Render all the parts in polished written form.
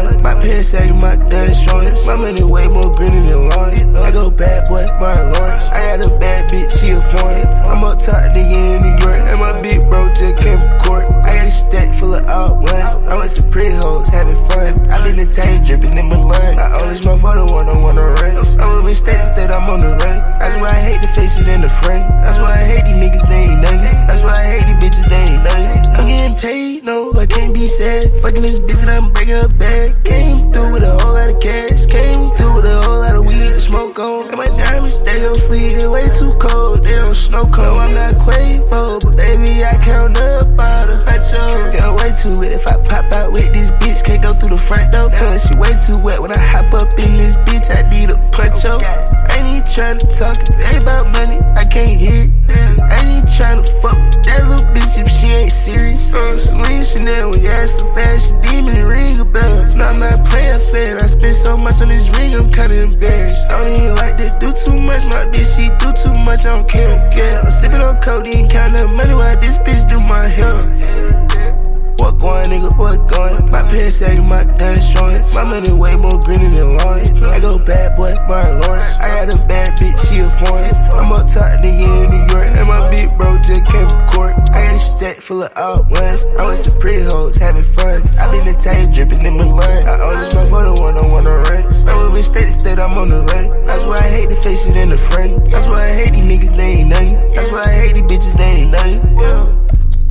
going? My pants sagging, my gun showing. My money way more greener than Lawrence. I go bad boy, Martin Lawrence. I got a bad bitch, she a foreign. I'm up top nigga in New York, and my big bro just came from court. I got a stack full of all ones. I went some pretty hoes having fun. I been the tank dripping in my lungs. I always my photo one on one run. I'm moving state to state, I'm on the run. That's why I hate to face it in the front. That's why I hate these niggas, they ain't nothing. That's why I hate these bitches, they ain't nothing. I'm getting paid, no, I can't be sad. Fucking this bitch and I'm breaking her back. Came through with a whole lot of cash. Came through with a whole lot of weed to smoke on. And my diamonds stay on fleet, they way too cold, they don't snow cold. No, I'm not Quavo, but baby, I count up all the huncho. Yeah, way too lit if I pop out with this bitch. Can't go through the front door, cause she way too wet. When I hop up in this bitch, I need a puncho. I ain't even tryna talk, if it ain't about money, I can't hear it. I ain't even tryna fuck with that little bitch if she ain't serious. Celine Chanel, when you ask for fashion, demon and ring a bell. No, I'm not playing fair, I spent so much on this ring, I'm kinda embarrassed. I don't even like to do too much, my bitch, she do too much, I don't care. Yeah, I'm sipping on codeine, counting money while this bitch do my hair. What going, nigga, what going? My pants sagging, my gun showing. My money way more greener than Lawrence. I go bad boy, Martin Lawrence. I got a bad bitch, she a foreign. I'm up top nigga in New York, and my big bro just came from court. I got a stack full of all ones. I went some pretty hoes having fun. I been the tank dripping in my lungs. I always my photo one on one run. I'm moving state to state, I'm on the run. That's why I hate to face it in the front. That's why I hate these niggas, they ain't nothing. That's why I hate these bitches, they ain't nothing. Yeah.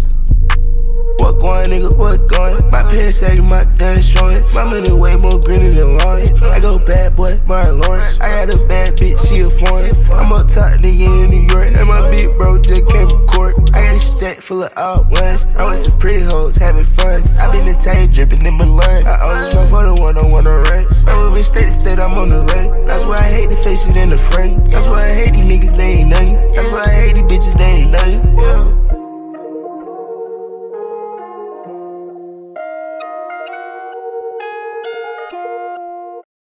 What going, nigga, what going? My pants sagging, my gun showing. My money way more greener than Lawrence. I go bad boy, Martin Lawrence. I got a bad bitch, she a foreign. I'm up top nigga in New York, and my big bro just came from court. I got a stack full of all ones. I went some pretty hoes having fun. I been the tank dripping in my lungs. I always my photo one on one run. I'm moving state to state, I'm on the run. That's why I hate to face it in the front. That's why I hate these niggas, they ain't nothing.